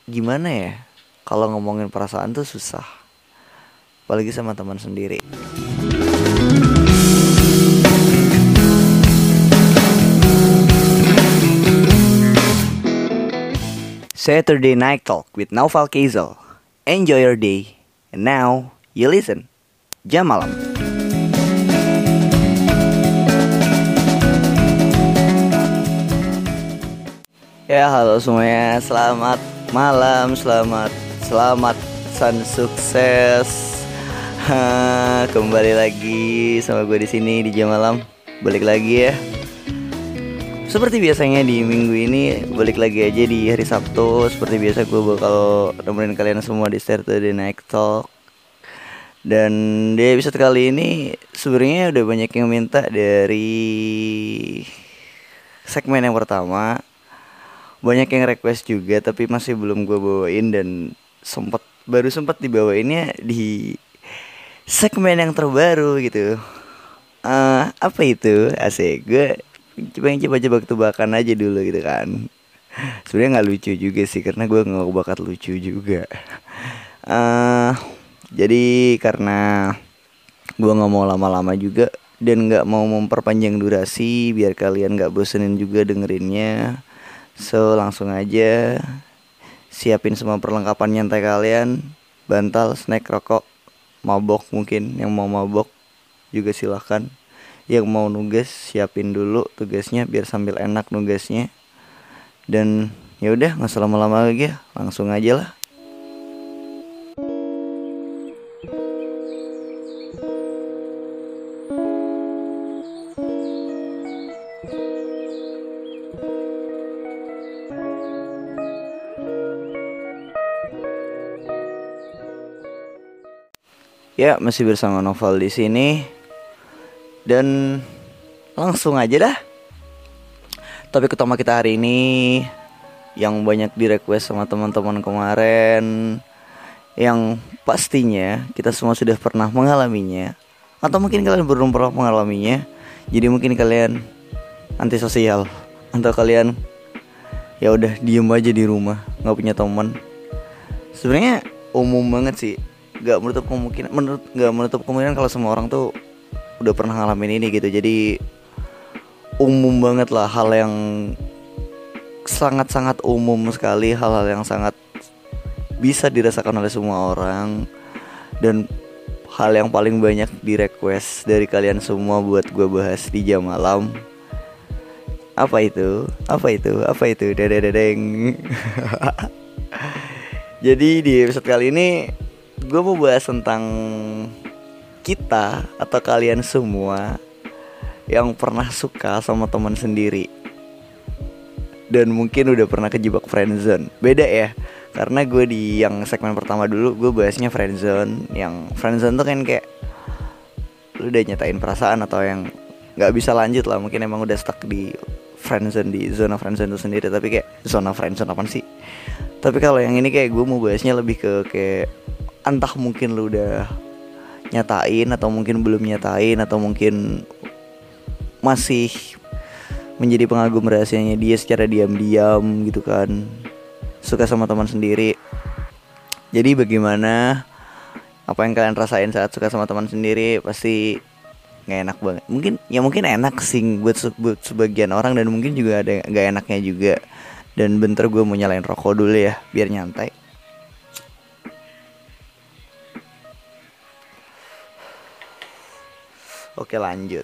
gimana ya, kalau ngomongin perasaan tuh susah, apalagi sama teman sendiri. Saturday Night Talk with Naufal Kazel. Enjoy your day. And now, you listen. Jam Malam. Ya, halo semuanya. Selamat malam, selamat sukses. Kembali lagi sama gue di sini di Jam Malam. Balik lagi ya. Seperti biasanya di minggu ini balik lagi aja di hari Sabtu. Seperti biasa gue bakal nemenin kalian semua di Saturday Night Talk. Dan di episode kali ini sebenarnya udah banyak yang minta dari segmen yang pertama. Banyak yang request juga tapi masih belum gue bawain. Dan baru sempat dibawainnya di segmen yang terbaru gitu. Apa itu? Asik. Gue coba tebakan aja dulu gitu kan. Sebenarnya nggak lucu juga sih, karena gue nggak bakat lucu juga. Jadi karena gue nggak mau lama-lama juga dan nggak mau memperpanjang durasi biar kalian nggak bosenin juga dengerinnya. So langsung aja siapin semua perlengkapan nyantai kalian, bantal, snack, rokok, mabok mungkin. Yang mau mabok juga silahkan. Yang mau nugas siapin dulu tugasnya biar sambil enak nugasnya. Dan ya udah nggak usah lama-lama lagi ya, langsung aja lah. Ya, masih bersama Novel di sini. Dan langsung aja dah. Topik utama kita hari ini yang banyak di request sama teman-teman kemarin, yang pastinya kita semua sudah pernah mengalaminya, atau mungkin kalian belum pernah mengalaminya. Jadi mungkin kalian antisosial, atau kalian ya udah diem aja di rumah, nggak punya teman. Sebenarnya umum banget sih. Gak menutup kemungkinan kalau semua orang tuh udah pernah ngalamin ini gitu. Jadi umum banget lah, hal yang sangat-sangat umum sekali, hal-hal yang sangat bisa dirasakan oleh semua orang. Dan hal yang paling banyak di request dari kalian semua buat gue bahas di Jam Malam. Apa itu? Dadadadeng. Jadi di episode kali ini gue mau bahas tentang kita atau kalian semua yang pernah suka sama teman sendiri dan mungkin udah pernah kejebak friendzone. Beda ya, karena gue di yang segmen pertama dulu gue bahasnya friendzone. Yang friendzone tuh kan kayak lu udah nyatain perasaan atau yang gak bisa lanjut lah, mungkin emang udah stuck di friendzone, di zona friendzone itu sendiri. Tapi kayak zona friendzone apaan sih? Tapi kalau yang ini kayak gue mau bahasnya lebih ke kayak entah mungkin lu udah nyatain atau mungkin belum nyatain, atau mungkin masih menjadi pengagum rahasianya dia secara diam-diam gitu kan, suka sama teman sendiri. Jadi bagaimana, apa yang kalian rasain saat suka sama teman sendiri? Pasti nggak enak banget. Mungkin enak sih buat sebagian orang, dan mungkin juga ada nggak enaknya juga. Dan bentar gue mau nyalain rokok dulu ya biar nyantai. Oke, lanjut.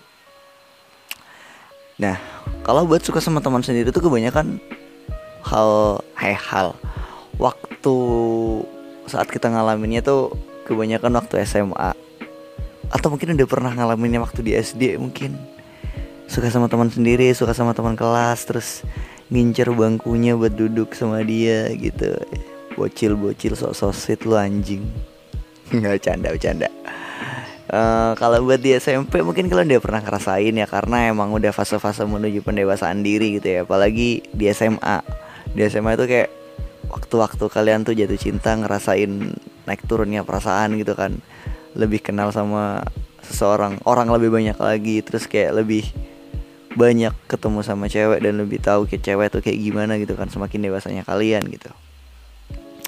Nah, kalau buat suka sama teman sendiri tuh kebanyakan hal waktu saat kita ngalaminnya tuh kebanyakan waktu SMA, atau mungkin udah pernah ngalaminnya waktu di SD. Mungkin suka sama teman sendiri, suka sama teman kelas, terus ngincer bangkunya buat duduk sama dia gitu. Bocil sok sweet lu anjing. Nggak, bercanda. Kalau buat di SMP mungkin kalian udah pernah ngerasain ya, karena emang udah fase-fase menuju pendewasaan diri gitu ya. Apalagi di SMA. Di SMA itu kayak waktu-waktu kalian tuh jatuh cinta, ngerasain naik turunnya perasaan gitu kan. Lebih kenal sama seseorang, orang lebih banyak lagi. Terus kayak lebih banyak ketemu sama cewek dan lebih tahu kayak cewek tuh kayak gimana gitu kan, semakin dewasanya kalian gitu.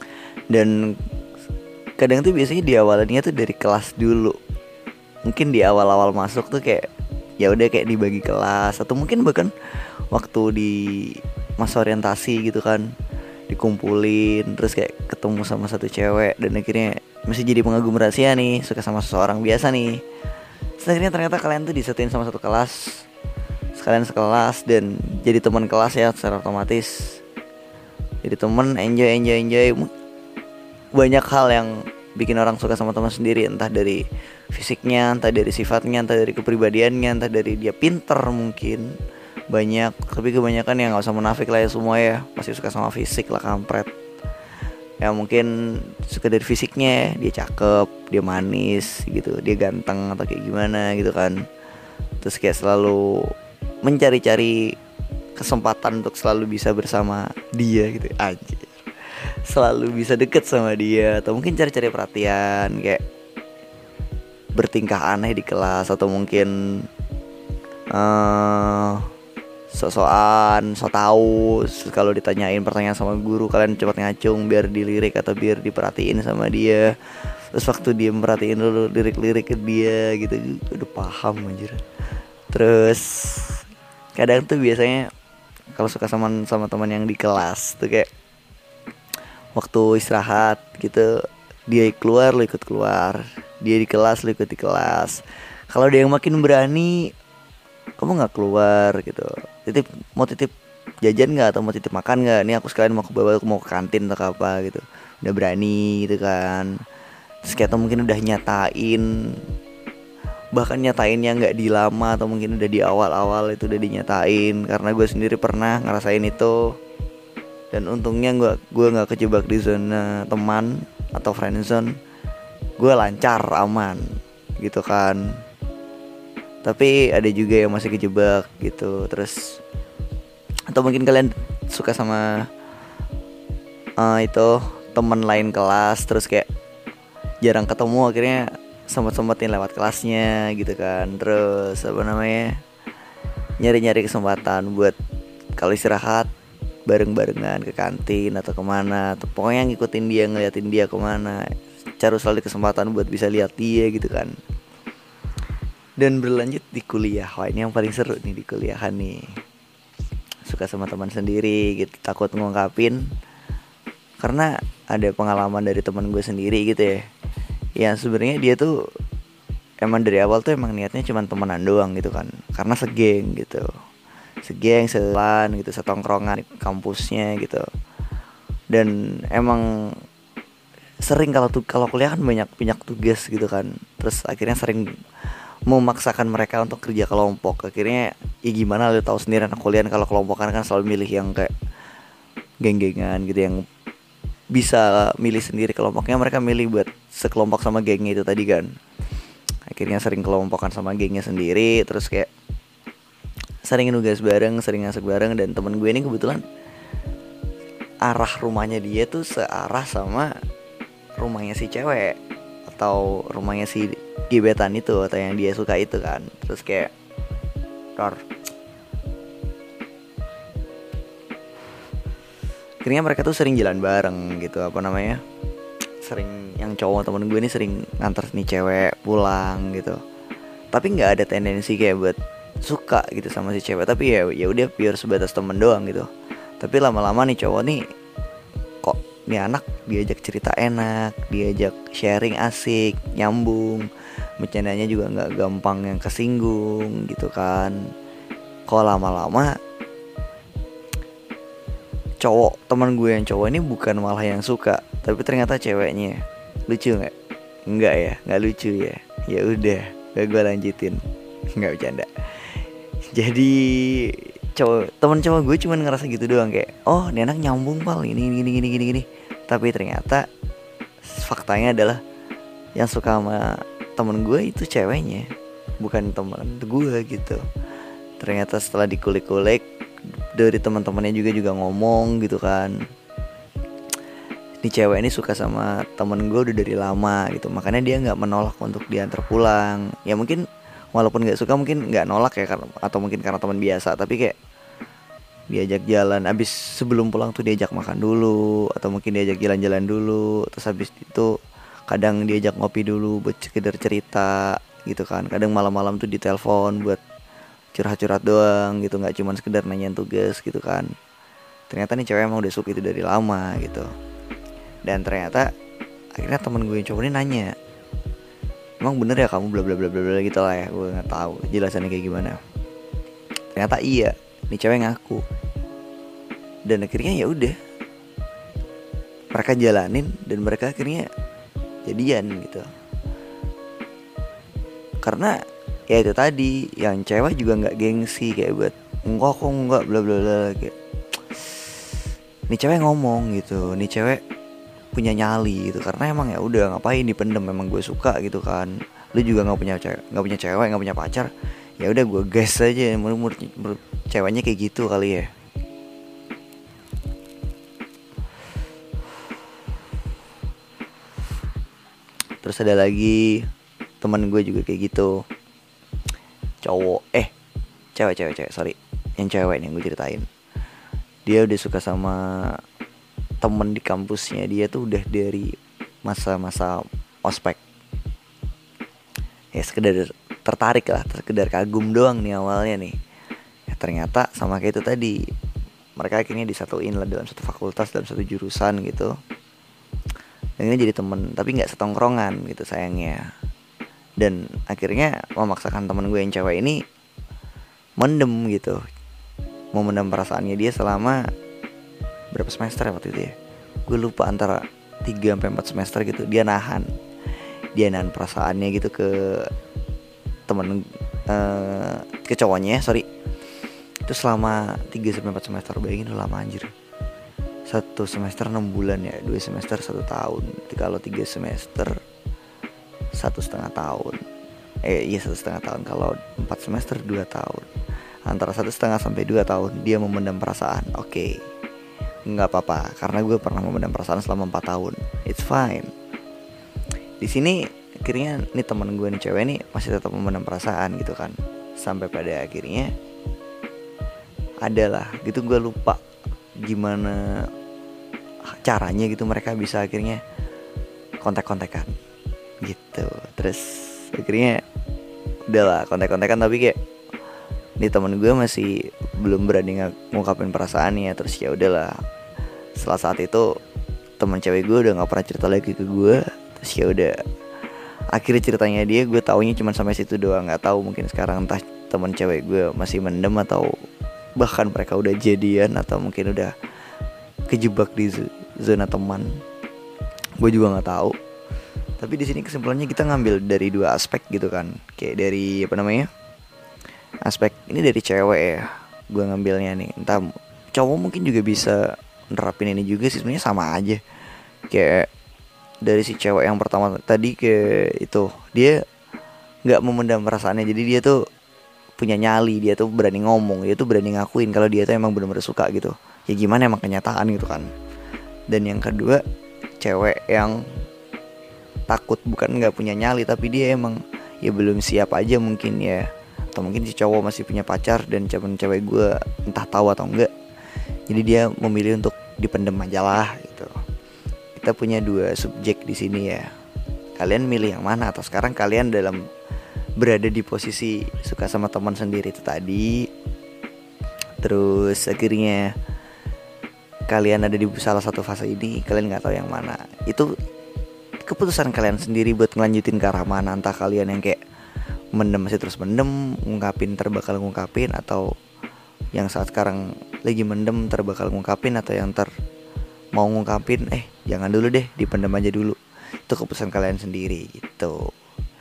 Dan kadang tuh biasanya di awalnya tuh dari kelas dulu. Mungkin di awal-awal masuk tuh kayak ya udah kayak dibagi kelas, atau mungkin bahkan waktu di masa orientasi gitu kan, dikumpulin terus kayak ketemu sama satu cewek dan akhirnya masih jadi pengagum rahasia nih, suka sama seseorang biasa nih. Terus akhirnya ternyata kalian tuh disatuin sama satu kelas, sekalian sekelas dan jadi teman kelas ya secara otomatis. Jadi temen, enjoy. Banyak hal yang bikin orang suka sama teman sendiri, entah dari fisiknya, entah dari sifatnya, entah dari kepribadiannya, entah dari dia pinter mungkin. Banyak, tapi kebanyakan ya nggak usah munafik lah ya semua ya, pasti suka sama fisik lah, kampret. Ya mungkin suka dari fisiknya, dia cakep, dia manis gitu, dia ganteng atau kayak gimana gitu kan. Terus kayak selalu mencari-cari kesempatan untuk selalu bisa bersama dia gitu, anjir. Selalu bisa deket sama dia, atau mungkin cari-cari perhatian, kayak bertingkah aneh di kelas, atau mungkin sok-sokan, sok tahu. Kalau ditanyain pertanyaan sama guru, kalian cepat ngacung biar dilirik atau biar diperhatiin sama dia. Terus waktu dia merhatiin dulu lirik-lirik ke dia gitu, udah paham anjir. Terus kadang tuh biasanya kalau suka sama teman yang di kelas tuh kayak waktu istirahat gitu, dia keluar lo ikut keluar, dia di kelas lo ikut di kelas. Kalau dia yang makin berani, kamu nggak keluar gitu, mau titip jajan nggak atau mau titip makan nggak, ini aku sekalian mau ke kantin atau apa gitu, udah berani gitu kan. Terus kayak atau mungkin udah nyatain, bahkan nyatainnya nggak di lama atau mungkin udah di awal-awal itu udah dinyatain. Karena gue sendiri pernah ngerasain itu, dan untungnya gue nggak kejebak di zona teman atau friendzone, gue lancar aman gitu kan. Tapi ada juga yang masih kejebak gitu. Terus atau mungkin kalian suka sama itu teman lain kelas, terus kayak jarang ketemu, akhirnya sempat-sempatin lewat kelasnya gitu kan. Terus apa namanya, nyari-nyari kesempatan buat kalau istirahat bareng-barengan ke kantin atau kemana, atau pokoknya ngikutin dia, ngeliatin dia kemana, cari selalu kesempatan buat bisa lihat dia gitu kan. Dan berlanjut di kuliah, wah ini yang paling seru nih di kuliahan nih. Suka sama teman sendiri gitu, takut ngungkapin karena ada pengalaman dari teman gue sendiri gitu ya. Yang sebenarnya dia tuh emang dari awal tuh emang niatnya cuma temenan doang gitu kan, karena segeng gitu, selan gitu, setongkrongan di kampusnya gitu. Dan emang sering kalau kuliah kan banyak tugas gitu kan. Terus akhirnya sering memaksakan mereka untuk kerja kelompok. Akhirnya ya gimana, lu tahu sendiri anak kuliah kalau kelompokan kan selalu milih yang kayak geng-gengan gitu, yang bisa milih sendiri kelompoknya. Mereka milih buat sekelompok sama gengnya itu tadi kan. Akhirnya sering kelompokan sama gengnya sendiri. Terus kayak sering nugas bareng, sering ngasih bareng. Dan temen gue ini kebetulan arah rumahnya dia tuh searah sama rumahnya si cewek atau rumahnya si gebetan itu, atau yang dia suka itu kan. Terus kayak akhirnya mereka tuh sering jalan bareng gitu, apa namanya, sering, yang cowok temen gue ini sering nganter nih cewek pulang gitu. Tapi nggak ada tendensi kayak buat suka gitu sama si cewek, tapi ya udah pure sebatas temen doang gitu. Tapi lama-lama nih cowok nih, kok nih anak diajak cerita enak, diajak sharing asik, nyambung, bercandanya juga nggak gampang yang kesinggung gitu kan. Kok lama-lama cowok teman gue yang cowok ini bukan malah yang suka, tapi ternyata ceweknya. Lucu nggak? Nggak ya, nggak lucu ya. Ya udah, gak gue lanjutin, nggak bercanda. Jadi teman cowok gue cuman ngerasa gitu doang, kayak oh ini anak nyambung pal, gini. Tapi ternyata faktanya adalah yang suka sama temen gue itu ceweknya, bukan teman gue gitu. Ternyata setelah dikulik-kulik dari teman-temannya juga ngomong gitu kan, ini cewek ini suka sama temen gue udah dari lama gitu, makanya dia nggak menolak untuk diantar pulang. Ya mungkin walaupun nggak suka mungkin nggak nolak ya, karena atau mungkin karena teman biasa, tapi kayak diajak jalan, abis sebelum pulang tuh diajak makan dulu, atau mungkin diajak jalan-jalan dulu, terus habis itu kadang diajak ngopi dulu buat sekedar cerita gitu kan. Kadang malam-malam tuh ditelepon buat curhat-curhat doang gitu, nggak cuman sekedar nanyain tugas gitu kan. Ternyata nih cewek emang udah suka itu dari lama gitu. Dan ternyata akhirnya temen gue yang cowok ini nanya, emang bener ya kamu bla bla bla bla bla gitu lah ya. Gue nggak tahu jelasannya kayak gimana. Ternyata iya, nih cewek ngaku. Dan akhirnya ya udah, mereka jalanin dan mereka akhirnya jadian gitu. Karena ya itu tadi, yang cewek juga nggak gengsi kayak buat enggak kok enggak bla bla bla kayak. Nih cewek ngomong gitu, nih cewek punya nyali gitu. Karena emang ya udah, ngapain dipendem, memang gue suka gitu kan. Lu juga nggak punya cewek nggak punya pacar, ya udah gue gas aja. Menurut ceweknya kayak gitu kali ya. Terus ada lagi teman gue juga kayak gitu, cowok cewek sorry, yang cewek nih yang gue ceritain. Dia udah suka sama temen di kampusnya dia tuh udah dari masa-masa ospek. Ya sekedar tertarik lah, sekedar kagum doang nih awalnya nih. Ya ternyata sama kayak itu tadi, mereka akhirnya disatuin lah dalam satu fakultas, dalam satu jurusan gitu. Dan ini jadi temen, tapi gak setongkrongan gitu sayangnya. Dan akhirnya memaksakan temen gue yang cewek ini mendem gitu, mau mendem perasaannya dia selama berapa semester ya waktu itu ya, gue lupa, antara 3-4 semester gitu. Dia nahan perasaannya gitu ke temen ke cowoknya, sorry. Itu selama 3-4 semester, bayangin udah lama anjir. 1 semester 6 bulan ya, 2 semester 1 tahun. Kalau 3 semester 1,5 tahun. Iya 1,5 tahun. Kalau 4 semester 2 tahun. Antara 1,5 sampai 2 tahun dia memendam perasaan. Oke. Nggak apa-apa, karena gue pernah memendam perasaan selama 4 tahun. It's fine. Di sini akhirnya nih teman gue nih cewek nih masih tetap memendam perasaan gitu kan. Sampai pada akhirnya adalah gitu, gue lupa gimana caranya gitu mereka bisa akhirnya kontak-kontakan gitu. Terus akhirnya udahlah kontak-kontakan, tapi kayak nih temen gue masih belum berani ngungkapin perasaannya. Terus ya udahlah, setelah saat itu teman cewek gue udah nggak pernah cerita lagi ke gue. Terus ya udah, akhirnya ceritanya dia gue taunya cuma sampai situ doang. Nggak tahu mungkin sekarang entah teman cewek gue masih mendem atau bahkan mereka udah jadian, atau mungkin udah kejebak di zona teman. Gue juga nggak tahu. Tapi di sini kesimpulannya kita ngambil dari 2 aspek gitu kan. Kayak dari aspek ini dari cewek ya, gue ngambilnya nih. Entah cowok mungkin juga bisa nerapin ini juga sih, sebenarnya sama aja. Kayak dari si cewek yang pertama tadi, kayak itu dia nggak memendam perasaannya, jadi dia tuh punya nyali, dia tuh berani ngomong, dia tuh berani ngakuin kalau dia tuh emang benar-benar suka gitu. Ya gimana, emang kenyataan gitu kan. Dan yang kedua, cewek yang takut, bukan nggak punya nyali, tapi dia emang ya belum siap aja mungkin ya. Atau mungkin si cowok masih punya pacar dan cewek gue entah tahu atau enggak, jadi dia memilih untuk dipendem aja lah gitu. Kita punya 2 subjek di sini ya. Kalian milih yang mana? Atau sekarang kalian berada di posisi suka sama teman sendiri itu tadi, terus akhirnya kalian ada di salah satu fase ini, kalian nggak tahu yang mana. Itu keputusan kalian sendiri buat ngelanjutin ke arah mana. Entah kalian yang kayak mendem, masih terus mendem, ngungkapin bakal ngungkapin, atau yang saat sekarang lagi mendem bakal ngungkapin, atau yang mau ngungkapin jangan dulu deh, dipendem aja dulu. Itu keputusan kalian sendiri gitu.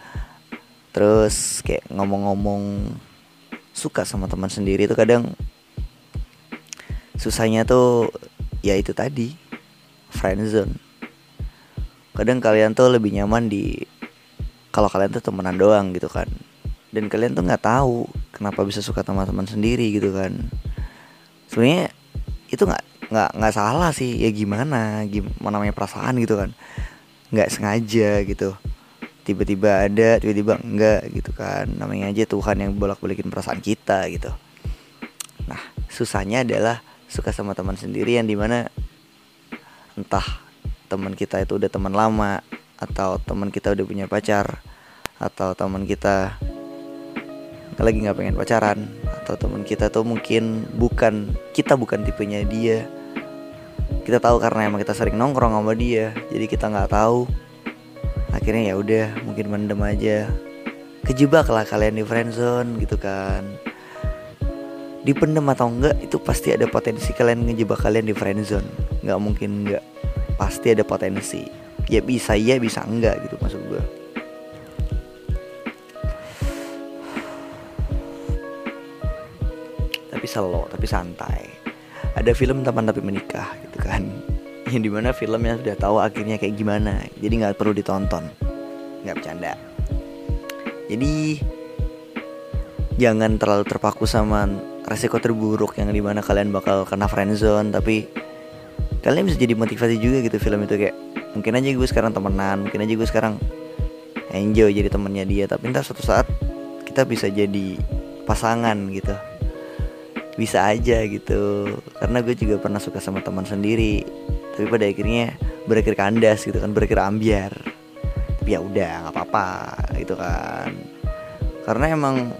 Terus kayak ngomong-ngomong suka sama teman sendiri itu kadang susahnya tuh ya itu tadi, friendzone. Kadang kalian tuh lebih nyaman kalau kalian tuh temenan doang gitu kan. Dan kalian tuh nggak tahu kenapa bisa suka sama teman sendiri gitu kan. Sebenarnya itu nggak salah sih, ya gimana namanya perasaan gitu kan. Nggak sengaja gitu, tiba-tiba ada, tiba-tiba enggak gitu kan. Namanya aja Tuhan yang bolak-balikin perasaan kita gitu. Nah susahnya adalah suka sama teman sendiri, yang dimana entah teman kita itu udah teman lama, atau teman kita udah punya pacar, atau teman kita lagi nggak pengen pacaran, atau teman kita tuh mungkin bukan tipenya dia. Kita tahu karena emang kita sering nongkrong sama dia, jadi kita nggak tahu. Akhirnya ya udah, mungkin mendem aja. Kejebak lah kalian di friendzone gitu kan. Dipendem atau enggak, itu pasti ada potensi kalian ngejebak kalian di friendzone. Nggak mungkin enggak, pasti ada potensi. Ya bisa iya, bisa enggak gitu maksud gue. Tapi slow, tapi santai. Ada film Teman Tapi Menikah gitu kan, yang dimana filmnya sudah tahu akhirnya kayak gimana, jadi nggak perlu ditonton, nggak bercanda. Jadi jangan terlalu terpaku sama resiko terburuk yang dimana kalian bakal kena friendzone. Tapi kalian bisa jadi motivasi juga gitu film itu, kayak mungkin aja gue sekarang temenan, mungkin aja gue sekarang enjoy jadi temennya dia, tapi ntar suatu saat kita bisa jadi pasangan gitu. Bisa aja gitu. Karena gue juga pernah suka sama teman sendiri, tapi pada akhirnya berakhir kandas gitu kan, berakhir ambiar. Tapi ya udah, nggak apa-apa gitu kan. Karena emang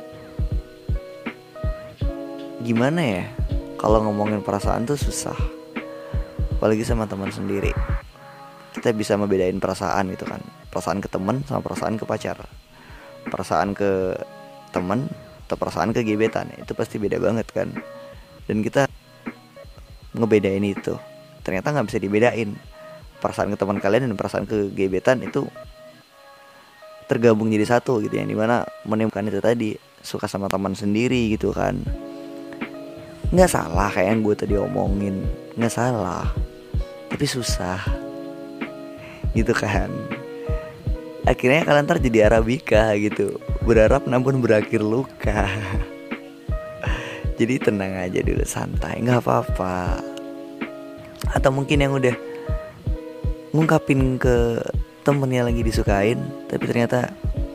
gimana ya, kalau ngomongin perasaan tuh susah, apalagi sama teman sendiri. Kita bisa membedain perasaan gitu kan, perasaan ke teman sama perasaan ke pacar, perasaan ke teman atau perasaan ke gebetan, itu pasti beda banget kan. Dan kita ngebedain itu ternyata nggak bisa dibedain. Perasaan ke teman kalian dan perasaan ke gebetan itu tergabung jadi satu gitu, yang dimana menemukan itu tadi, suka sama teman sendiri gitu kan. Nggak salah kayak yang gue tadi omongin, nggak salah, tapi susah gitu kan. Akhirnya kalian ntar jadi Arabika gitu, berharap namun berakhir luka. Jadi tenang aja dulu, santai, gak apa-apa. Atau mungkin yang udah ngungkapin ke temennya lagi disukain, tapi ternyata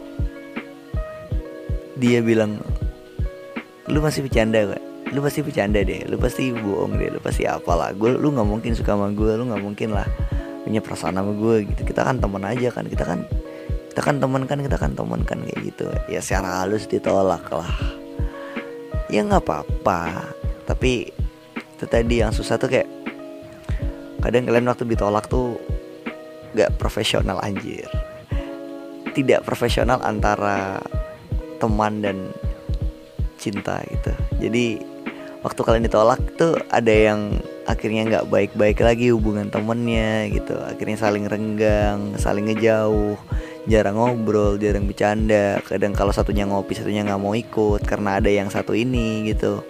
dia bilang, lu masih bercanda kok, lu pasti bercanda deh, lu pasti bohong deh, lu pasti apalah, lu gak mungkin suka sama gue, lu gak mungkin lah punya perasaan sama gue gitu. Kita kan teman aja kan, kita kan teman kan kayak gitu. Ya secara halus ditolak lah, ya nggak apa-apa. Tapi itu tadi yang susah tuh, kayak kadang kalian waktu ditolak tuh nggak profesional, anjir. Tidak profesional antara teman dan cinta gitu. Jadi waktu kalian ditolak tuh ada yang akhirnya nggak baik-baik lagi hubungan temennya gitu. Akhirnya saling renggang, saling ngejauh, jarang ngobrol, jarang bercanda. Kadang kalau satunya ngopi, satunya nggak mau ikut karena ada yang satu ini gitu.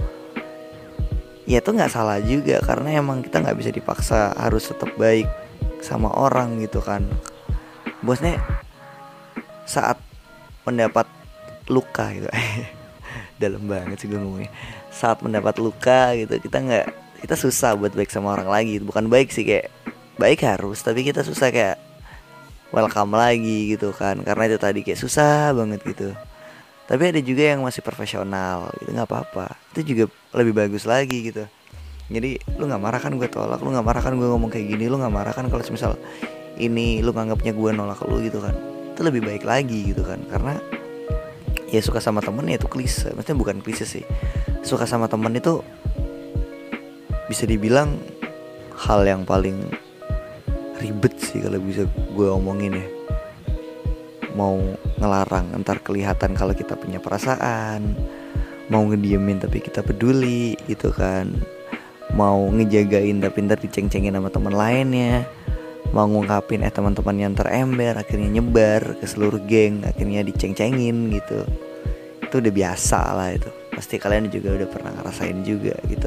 Ya itu nggak salah juga, karena emang kita nggak bisa dipaksa harus tetap baik sama orang gitu kan. Bosnya saat mendapat luka gitu. Dalam banget sih gue ngomongnya. Saat mendapat luka gitu, kita susah buat baik sama orang lagi. Bukan baik sih, kayak baik harus, tapi kita susah kayak welcome lagi gitu kan, karena itu tadi kayak susah banget gitu. Tapi ada juga yang masih profesional gitu, nggak apa-apa, itu juga lebih bagus lagi gitu. Jadi lu nggak marah kan gue tolak, lu nggak marah kan gue ngomong kayak gini, lu nggak marah kan kalau misal ini lu nganggapnya gue nolak lu gitu kan. Itu lebih baik lagi gitu kan. Karena ya suka sama temen ya itu klise, maksudnya bukan klise sih, suka sama temen itu bisa dibilang hal yang paling ribet sih kalau bisa gue omongin ya. Mau ngelarang ntar kelihatan kalau kita punya perasaan, mau ngediemin tapi kita peduli gitu kan, mau ngejagain tapi ntar diceng-cengin sama teman lainnya, mau ngungkapin teman-temannya ntar ember, akhirnya nyebar ke seluruh geng, akhirnya diceng-cengin gitu. Itu udah biasa lah, itu pasti kalian juga udah pernah ngerasain juga gitu.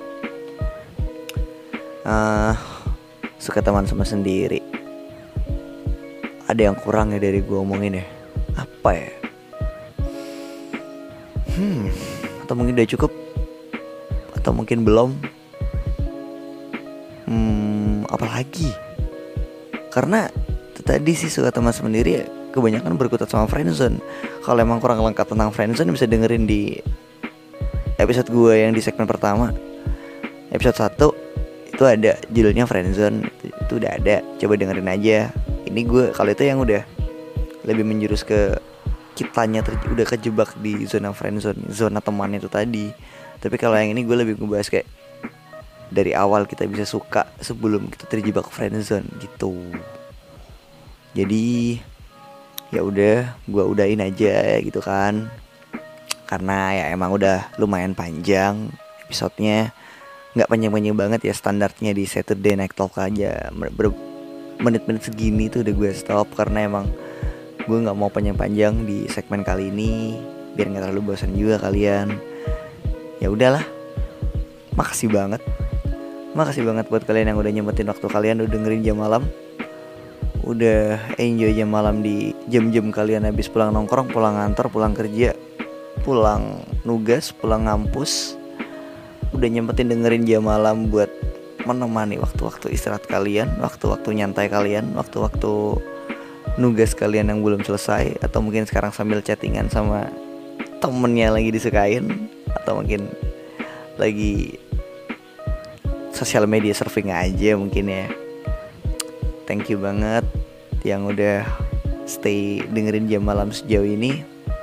Suka teman sama sendiri, ada yang kurang ya dari gue omongin ya. Apa ya? Atau mungkin udah cukup, atau mungkin belum. Apalagi? Karena tadi sih suka teman sendiri ya, kebanyakan berkutat sama friendzone. Kalau emang kurang lengkap tentang friendzone bisa dengerin di episode gue yang di segmen pertama. Episode 1 itu ada judulnya Friendzone, itu udah ada, coba dengerin aja. Ini gue kalau itu yang udah lebih menjurus ke kitanya udah kejebak di zona friendzone, zona teman itu tadi. Tapi kalau yang ini gue lebih ngebahas kayak dari awal kita bisa suka sebelum kita terjebak friendzone gitu. Jadi ya udah, gue udahin aja gitu kan, karena ya emang udah lumayan panjang episodenya. Nggak panjang-panjang banget ya, standarnya di Saturday Night Talk aja. Menit-menit segini tuh udah gue stop, karena emang gue nggak mau panjang-panjang di segmen kali ini, biar nggak terlalu bosan juga kalian. Ya udahlah, makasih banget buat kalian yang udah nyempetin waktu kalian, udah dengerin jam malam, udah enjoy jam malam di jam-jam kalian habis pulang nongkrong, pulang kantor, pulang kerja, pulang nugas, pulang ngampus. Udah nyempetin dengerin jam malam buat menemani waktu-waktu istirahat kalian, waktu-waktu nyantai kalian, waktu-waktu nugas kalian yang belum selesai, atau mungkin sekarang sambil chattingan sama temennya lagi disukain, atau mungkin lagi sosial media surfing aja mungkin ya. Thank you banget yang udah stay dengerin jam malam sejauh ini.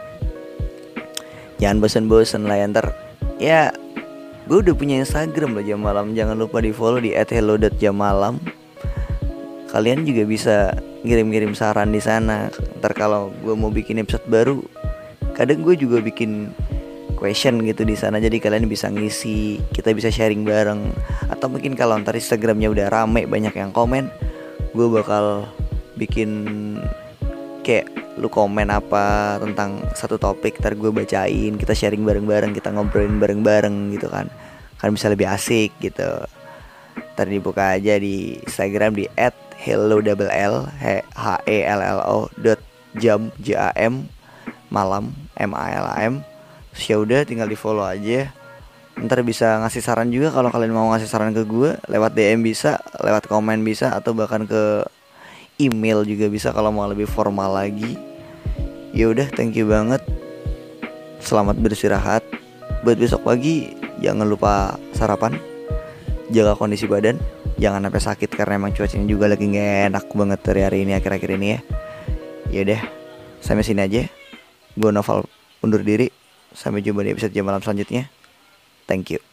Jangan bosan-bosan lah ya, ntar ya gue udah punya Instagram loh jam malam, jangan lupa di follow di @hello.jammalam. Kalian juga bisa ngirim-ngirim saran di sana. Ntar kalau gue mau bikin episode baru, kadang gue juga bikin question gitu di sana, jadi kalian bisa ngisi, kita bisa sharing bareng. Atau mungkin kalau ntar Instagramnya udah rame, banyak yang komen, gue bakal bikin kayak lu komen apa tentang satu topik, ntar gue bacain, kita sharing bareng-bareng, kita ngobrolin bareng-bareng gitu kan bisa lebih asik gitu. Ntar dibuka aja di Instagram di @hello_hello.jam malam MALAM. Terus ya udah, tinggal di follow aja. Ntar bisa ngasih saran juga kalau kalian mau ngasih saran ke gue, lewat DM bisa, lewat komen bisa, atau bahkan ke email juga bisa kalau mau lebih formal lagi. Ya udah, thank you banget. Selamat beristirahat. Buat besok pagi jangan lupa sarapan, jaga kondisi badan, jangan sampai sakit karena emang cuacanya juga lagi gak enak banget hari ini, akhir-akhir ini ya. Ya udah, sampai sini aja. Gue Noval undur diri. Sampai jumpa di episode jam malam selanjutnya. Thank you.